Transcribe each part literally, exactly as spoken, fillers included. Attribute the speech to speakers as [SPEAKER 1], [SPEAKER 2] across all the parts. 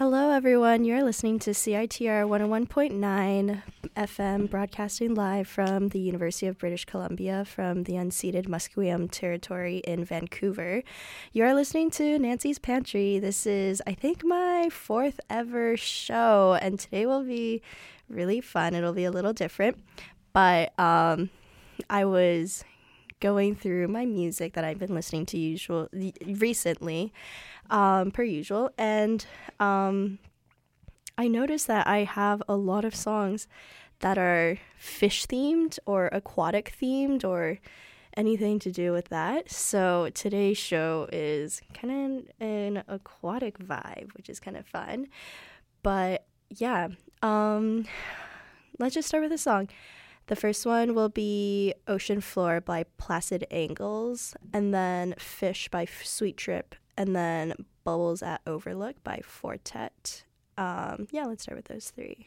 [SPEAKER 1] Hello, everyone. You're listening to C I T R one oh one point nine F M, broadcasting live from the University of British Columbia from the unceded Musqueam territory in Vancouver. You're listening to Nancy's Pantry. This is, I think, my fourth ever show, and today will be really fun. It'll be a little different, but um, I was going through my music that I've been listening to usual recently, um, per usual, and um, I noticed that I have a lot of songs that are fish themed or aquatic themed or anything to do with that. So today's show is kind of an aquatic vibe, which is kind of fun. But yeah, um, let's just start with a song. The first one will be Ocean Floor by Placid Angles, and then Fish by Sweet Trip, and then Bubbles at Overlook by Fortet. Um, yeah, let's start with those three.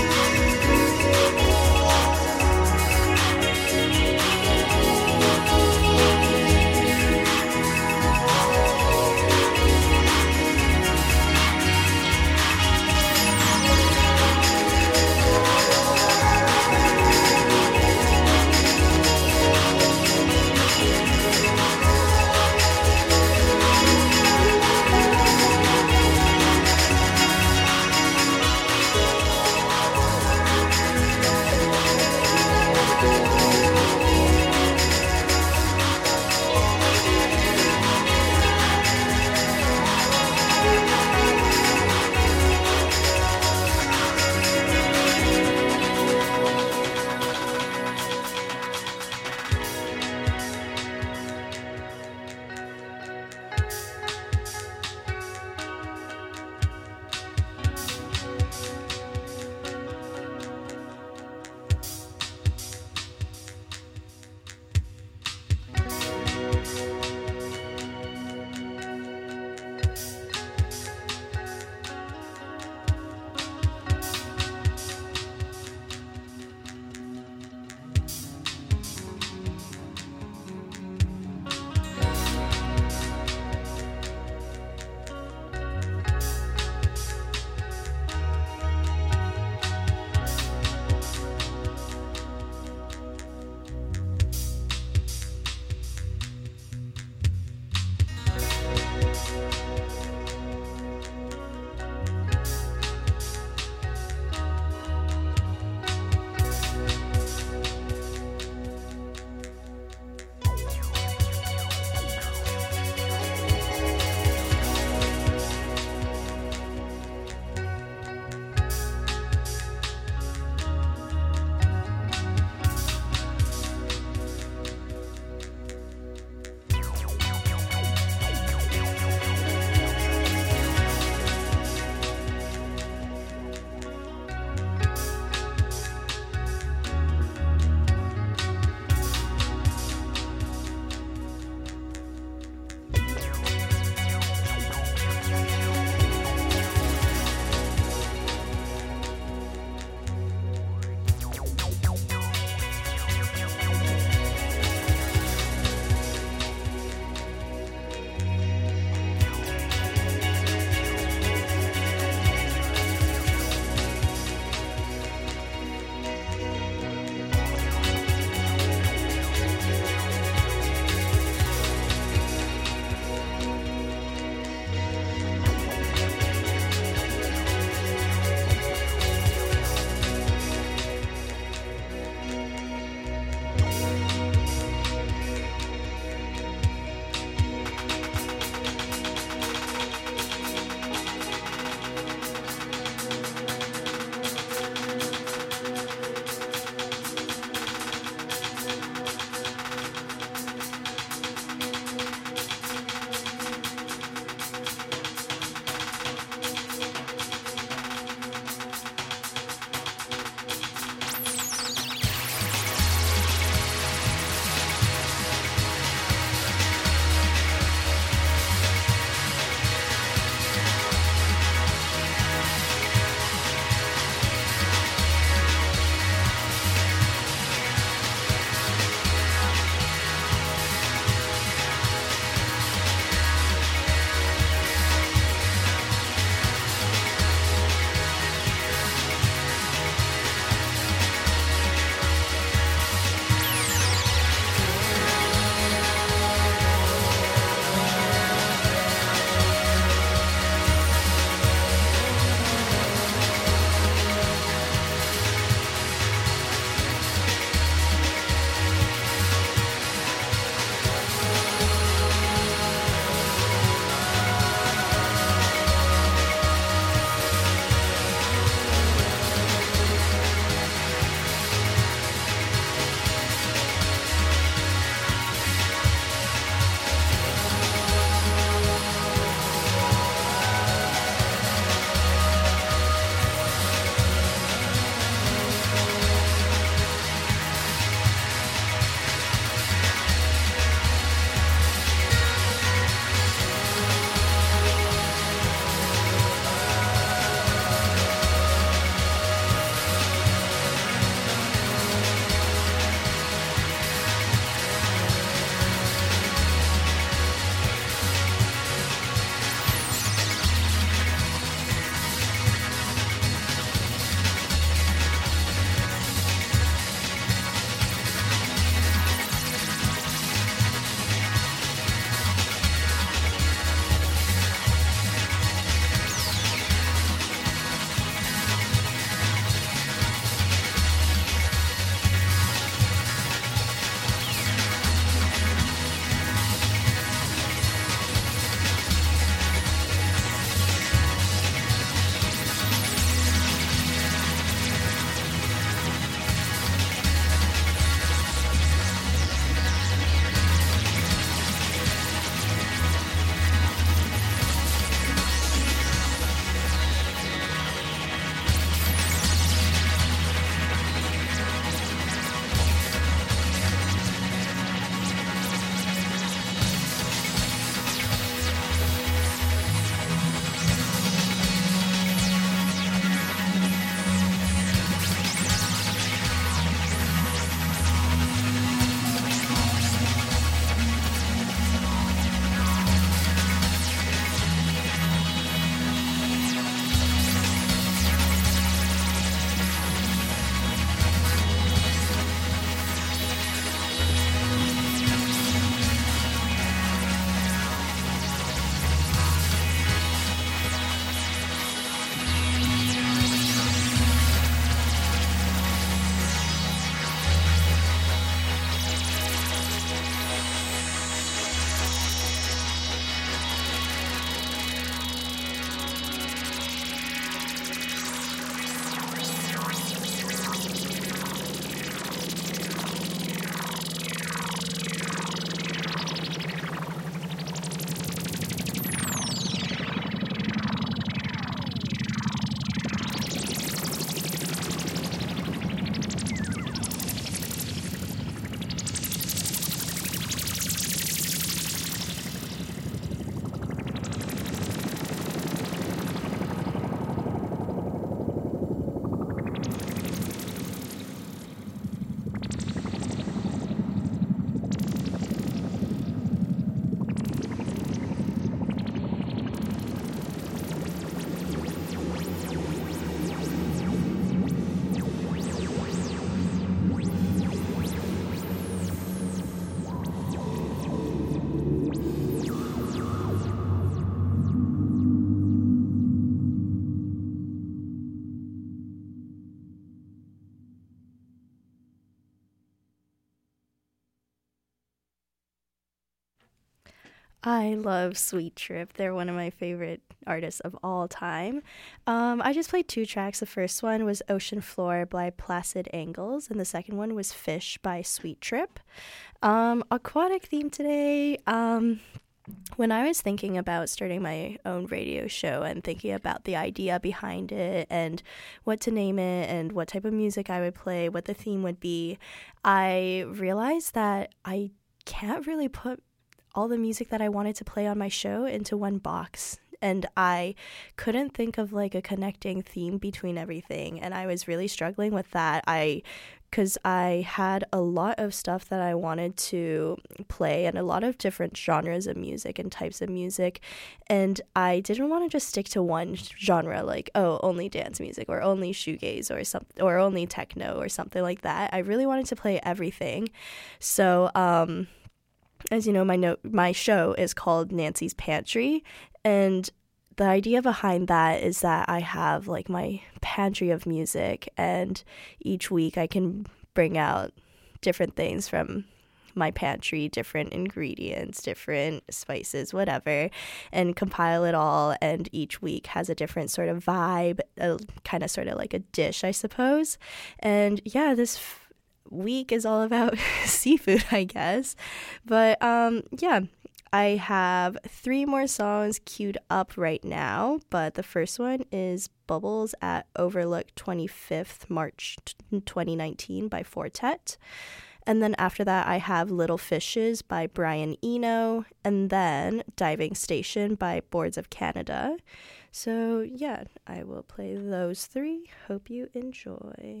[SPEAKER 1] I love Sweet Trip. They're one of my favorite artists of all time. Um, I just played two tracks. The first one was Ocean Floor by Placid Angles, and the second one was Fish by Sweet Trip. Um, aquatic theme today. Um, when I was thinking about starting my own radio show and thinking about the idea behind it and what to name it and what type of music I would play, what the theme would be, I realized that I can't really put all the music that I wanted to play on my show into one box. And I couldn't think of like a connecting theme between everything. And I was really struggling with that. I, because I had a lot of stuff that I wanted to play and a lot of different genres of music and types of music. And I didn't want to just stick to one genre, like, oh, only dance music or only shoegaze or something, or only techno or something like that. I really wanted to play everything. So, um, as you know, my note, my show is called Nancy's Pantry, and the idea behind that is that I have like my pantry of music, and each week I can bring out different things from my pantry, different ingredients, different spices, whatever, and compile it all, and each week has a different sort of vibe, a, kind of sort of like a dish, I suppose. And yeah, this f- week is all about seafood, I guess. But um yeah, I have three more songs queued up right now, but the first one is Bubbles at Overlook twenty-fifth March twenty nineteen by Fortet. And then after that, I have Little Fishes by Brian Eno, and then Diving Station by Boards of Canada. So yeah, I will play those three. Hope you enjoy.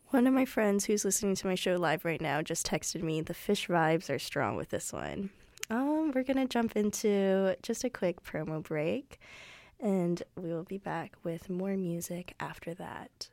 [SPEAKER 1] One of my friends who's listening to my show live right now just texted me, the fish vibes are strong with this one. Um, we're going to jump into just a quick promo break, and we will be back with more music after that.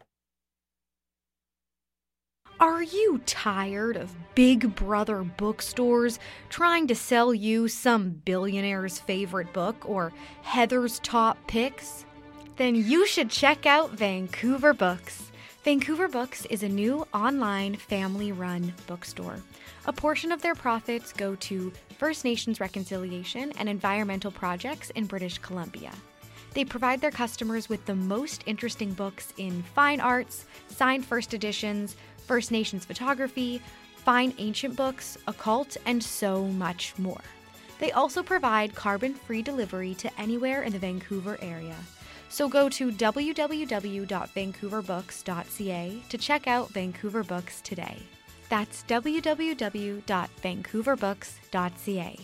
[SPEAKER 2] Are you tired of Big Brother bookstores trying to sell you some billionaire's favorite book or Heather's top picks? Then you should check out Vancouver Books. Vancouver Books is a new online family-run bookstore. A portion of their profits go to First Nations reconciliation and environmental projects in British Columbia. They provide their customers with the most interesting books in fine arts, signed first editions, First Nations photography, fine ancient books, occult, and so much more. They also provide carbon-free delivery to anywhere in the Vancouver area. So go to w w w dot vancouver books dot c a to check out Vancouver Books today. That's w w w dot vancouver books dot c a.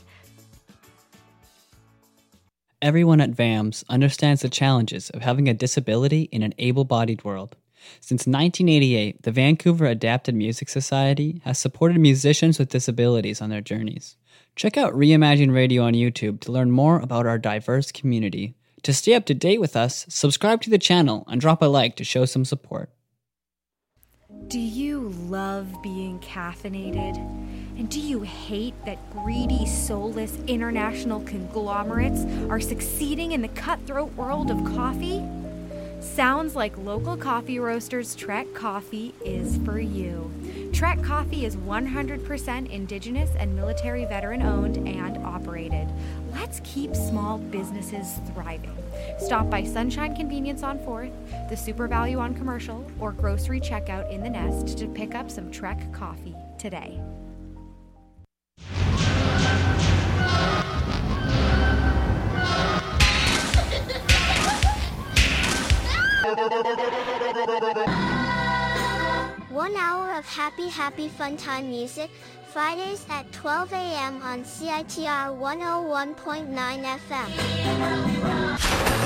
[SPEAKER 3] Everyone at V A M S understands the challenges of having a disability in an able-bodied world. Since nineteen eighty-eight, the Vancouver Adapted Music Society has supported musicians with disabilities on their journeys. Check out Reimagine Radio on YouTube to learn more about our diverse community. To stay up to date with us, subscribe to the channel and drop a like to show some support.
[SPEAKER 2] Do you love being caffeinated? And do you hate that greedy, soulless international conglomerates are succeeding in the cutthroat world of coffee? Sounds like local coffee roasters Trek Coffee is for you. Trek Coffee is one hundred percent Indigenous and military veteran owned and operated. Let's keep small businesses thriving. Stop by Sunshine Convenience on fourth, the Super Value on Commercial, or grocery checkout in the Nest to pick up some Trek Coffee today.
[SPEAKER 4] One hour of happy, happy fun time music, Fridays at twelve a.m. on C I T R one oh one point nine F M.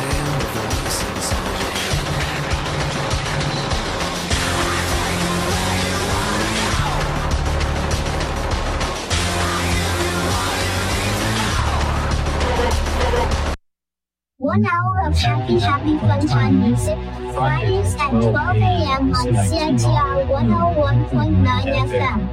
[SPEAKER 4] One hour of happy, happy fun time music, Fridays at twelve a.m. on C I T R one oh one point nine F M.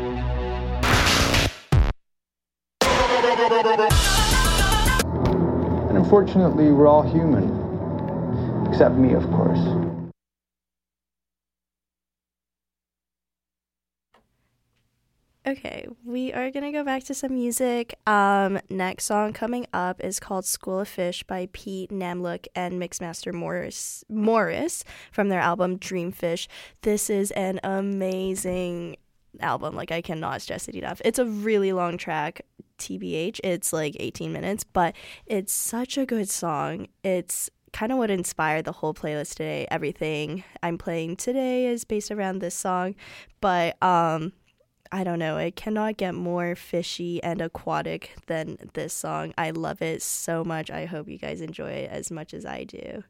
[SPEAKER 5] And unfortunately, we're all human. Except me, of course.
[SPEAKER 1] Okay, we are going to go back to some music. Um, next song coming up is called School of Fish by Pete Namlook and Mixmaster Morris Morris from their album Dreamfish. This is an amazing album. Like, I cannot stress it enough. It's a really long track, T B H. It's like eighteen minutes, but it's such a good song. It's kind of what inspired the whole playlist today. Everything I'm playing today is based around this song, but um I don't know, it cannot get more fishy and aquatic than this song. I love it so much. I hope you guys enjoy it as much as I do.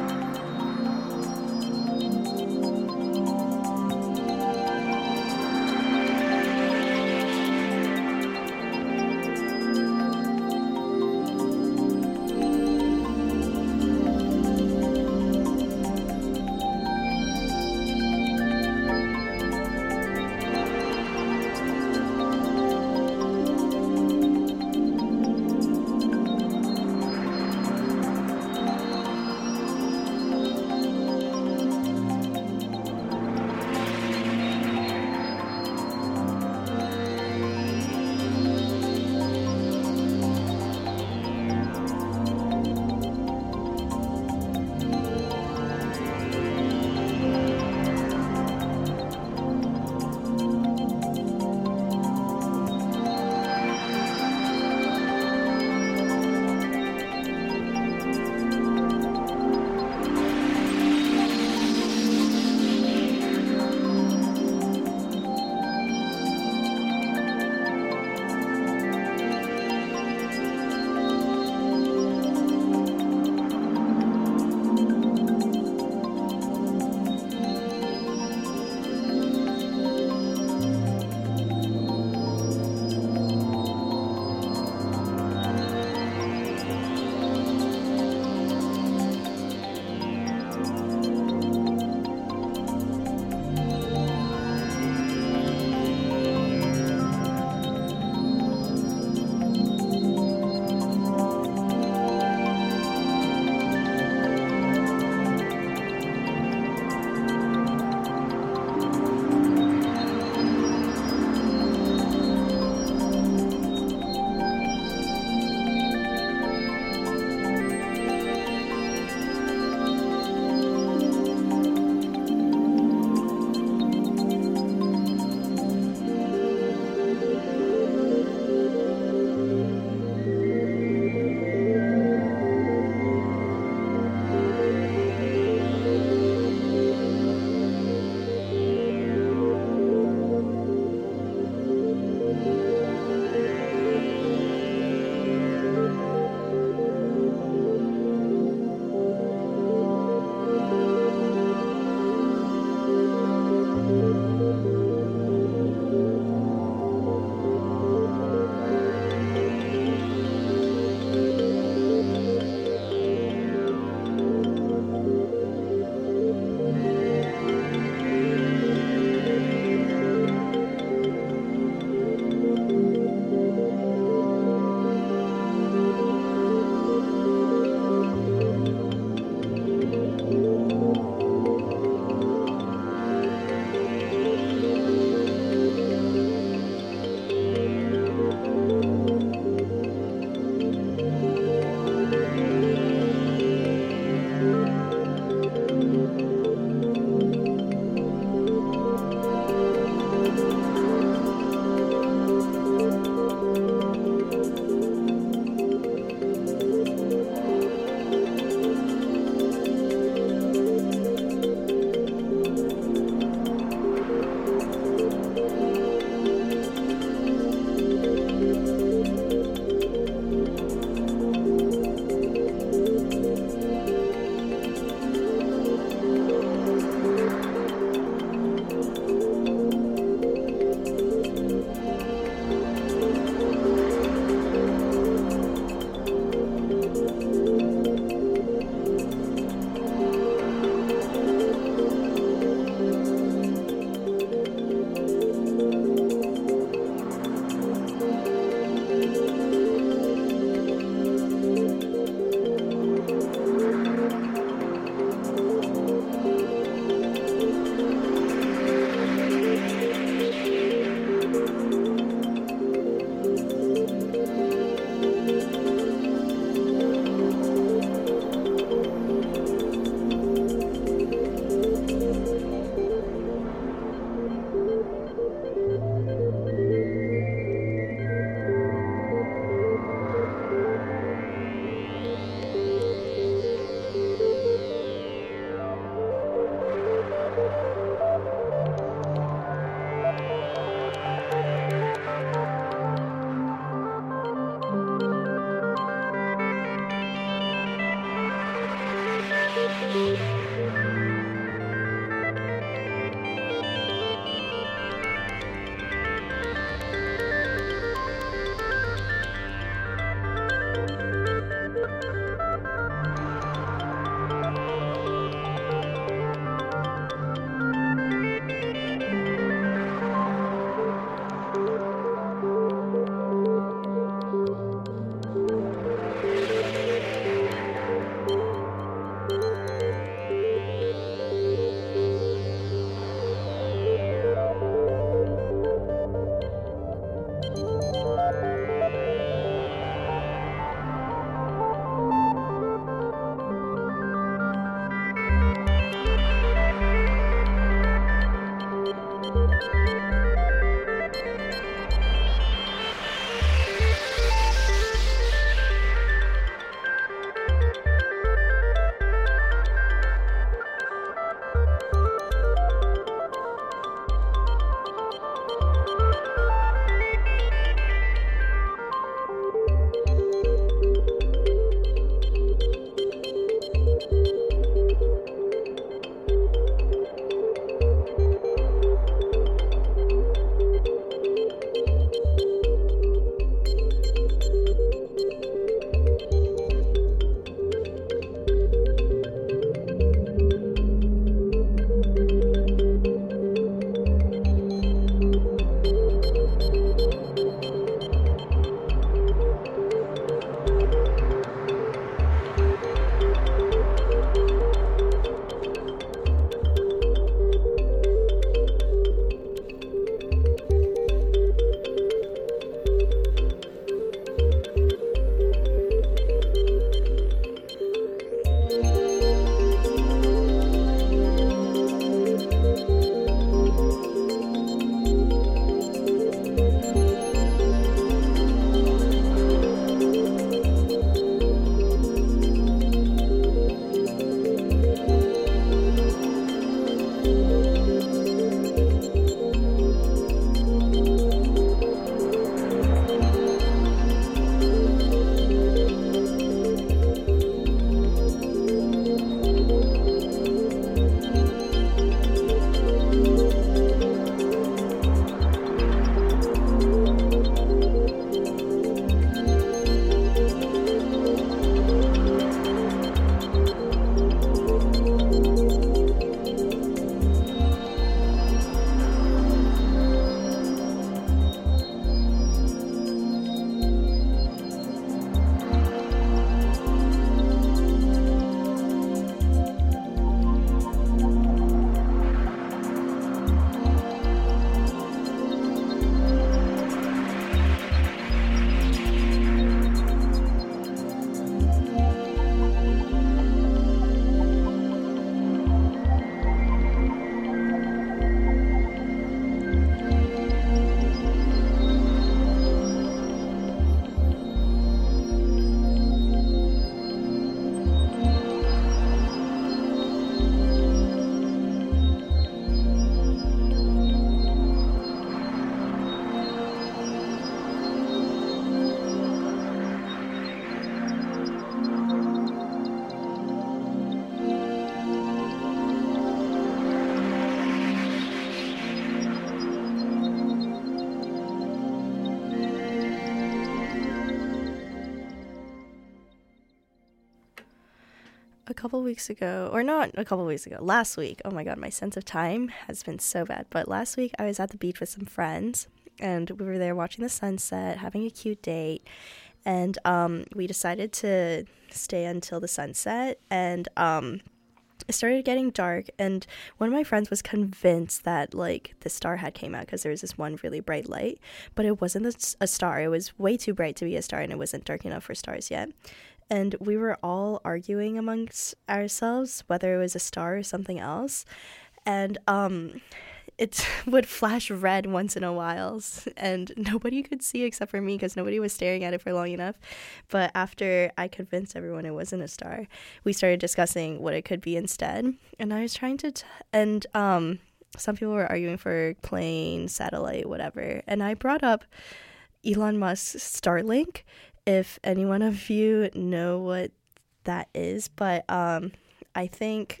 [SPEAKER 1] a couple weeks ago, or not a couple weeks ago, last week. Oh my God, my sense of time has been so bad. But last week I was at the beach with some friends, and we were there watching the sunset, having a cute date. And um, we decided to stay until the sunset. And um, it started getting dark. And one of my friends was convinced that, like, the star had came out because there was this one really bright light. But it wasn't a, a star. It was way too bright to be a star, and it wasn't dark enough for stars yet. And we were all arguing amongst ourselves whether it was a star or something else. And um, it would flash red once in a while. And nobody could see except for me because nobody was staring at it for long enough. But after I convinced everyone it wasn't a star, we started discussing what it could be instead. And I was trying to... T- and um, some people were arguing for plane, satellite, whatever. And I brought up Elon Musk's Starlink, if any one of you know what that is. But um, I think,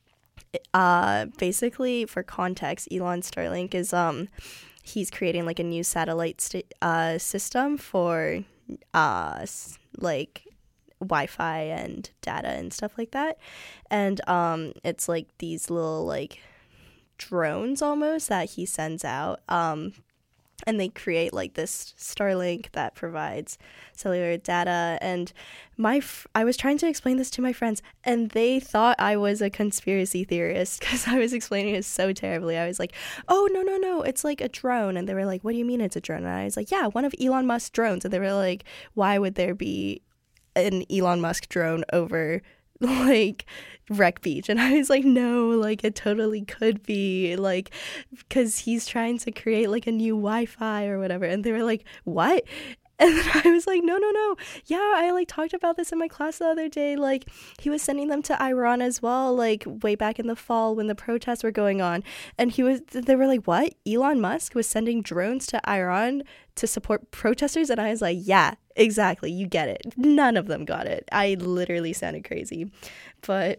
[SPEAKER 1] uh, basically, for context, Elon Starlink is, um, he's creating, like, a new satellite st- uh, system for, uh, like, Wi-Fi and data and stuff like that. And um, it's, like, these little, like, drones almost that he sends out, um, and they create like this Starlink that provides cellular data. And my f- I was trying to explain this to my friends, and they thought I was a conspiracy theorist because I was explaining it so terribly. I was like, oh, no, no, no, it's like a drone. And they were like, what do you mean it's a drone? And I was like, yeah, one of Elon Musk's drones. And they were like, why would there be an Elon Musk drone over like Wreck Beach? And I was like, no, like it totally could be, like, because he's trying to create like a new Wi-Fi or whatever. And they were like, what? And then I was like, no, no, no. Yeah, I like talked about this in my class the other day. Like, he was sending them to Iran as well, like way back in the fall when the protests were going on. And he was, they were like, what? Elon Musk was sending drones to Iran to support protesters? And I was like, yeah, exactly. You get it. None of them got it. I literally sounded crazy. But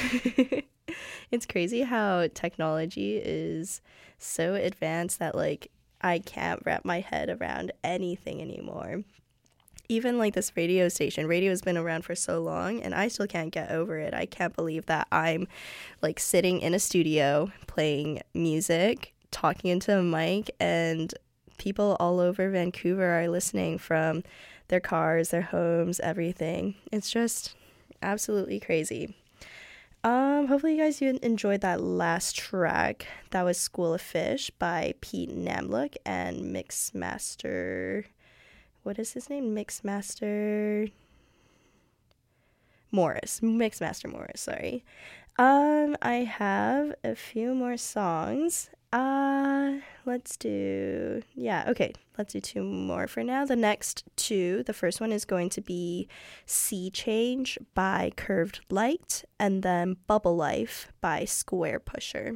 [SPEAKER 1] it's crazy how technology is so advanced that, like, I can't wrap my head around anything anymore. Even like this radio station, radio has been around for so long, and I still can't get over it. I can't believe that I'm like sitting in a studio playing music, talking into a mic, and people all over Vancouver are listening from their cars, their homes, everything. It's just absolutely crazy. Um, hopefully you guys enjoyed that last track. That was School of Fish by Pete Namlook and Mixmaster. What is his name? Mixmaster Morris. Mixmaster Morris, sorry. Um, I have a few more songs. Uh, let's do, yeah, okay, let's do two more for now. The next two, the first one is going to be Sea Change by Curved Light, and then Bubble Life by Square Pusher.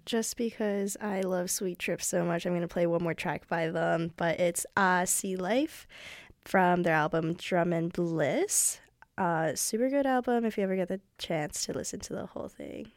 [SPEAKER 1] just because I love Sweet Trip so much, I'm going to play one more track by them, but it's Ah Sea Life from their album Drum and Bliss. Uh, super good album if you ever get the chance to listen to the whole thing.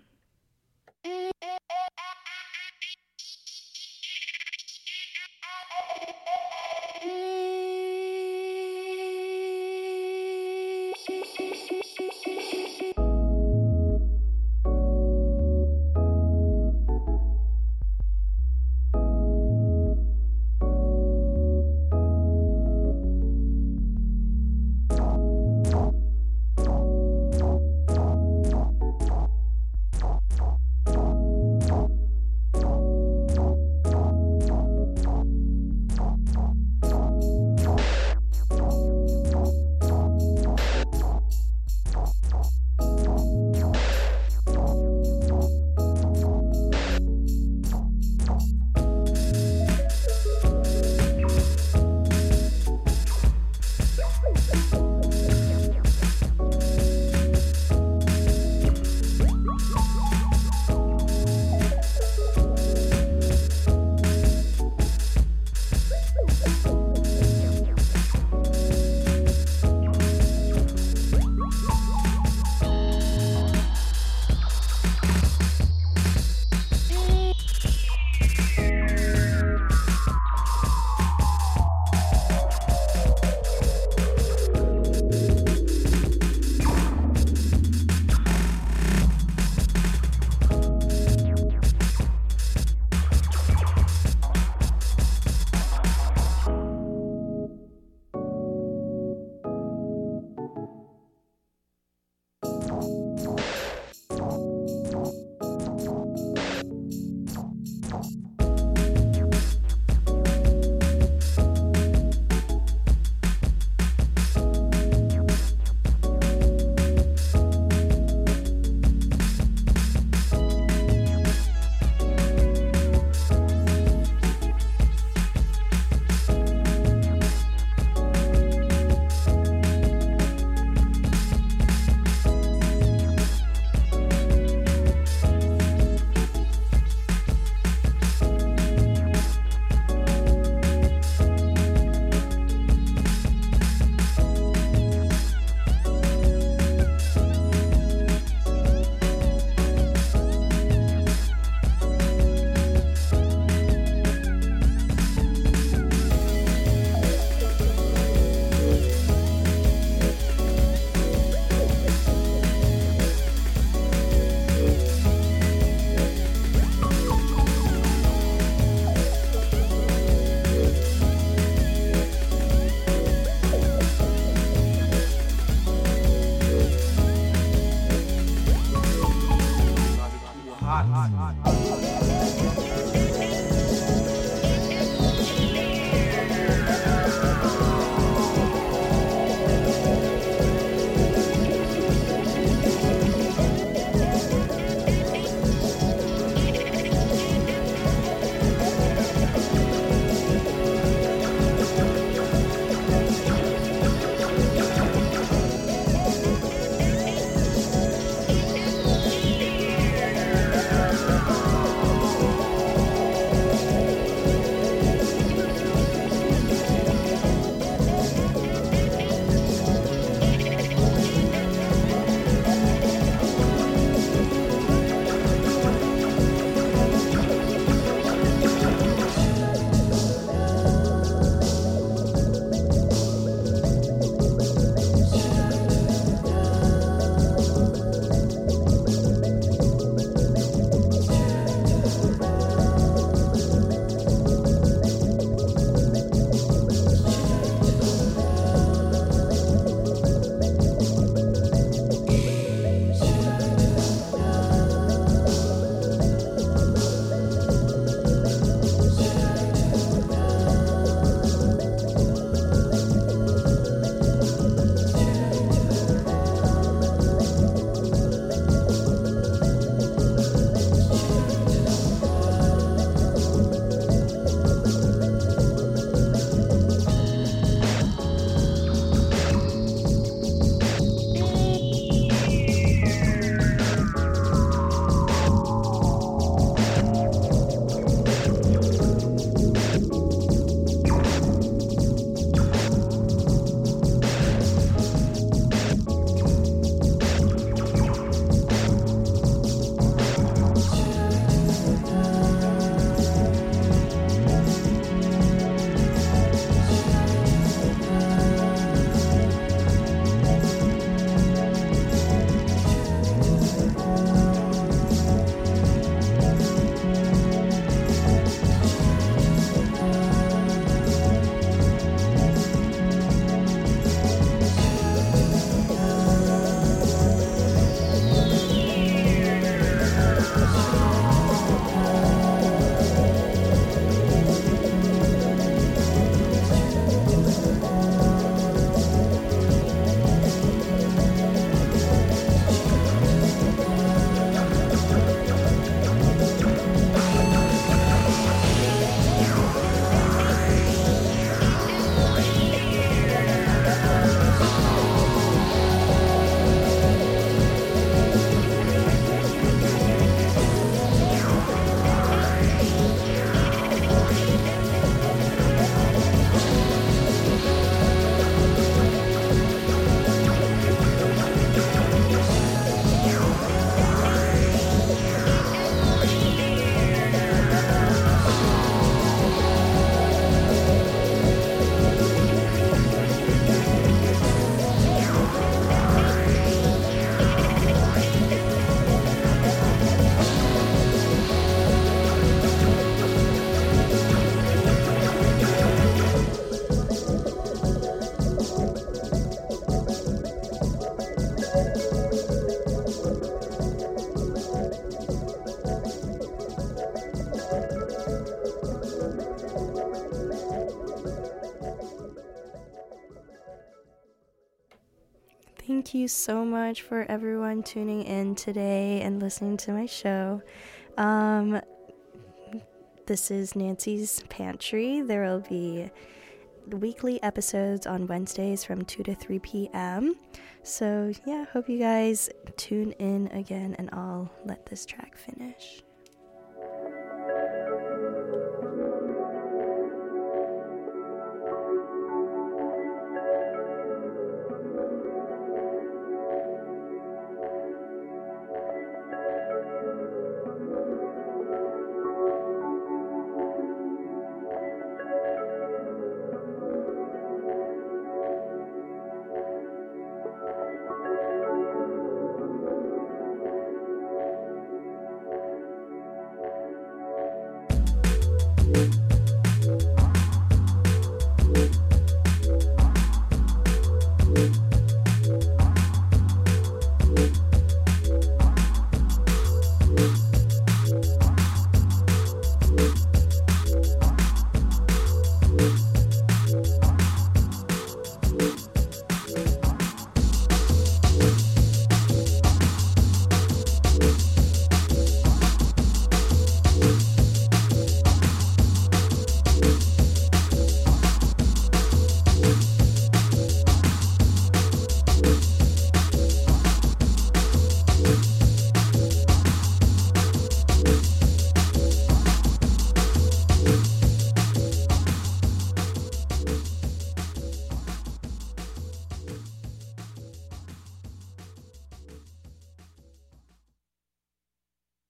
[SPEAKER 1] Thank you so much for everyone tuning in today and listening to my show. Um, this is Nancy's Pantry. There will be weekly episodes on Wednesdays from two to three p.m. So, yeah, hope you guys tune in again, and I'll let this track finish.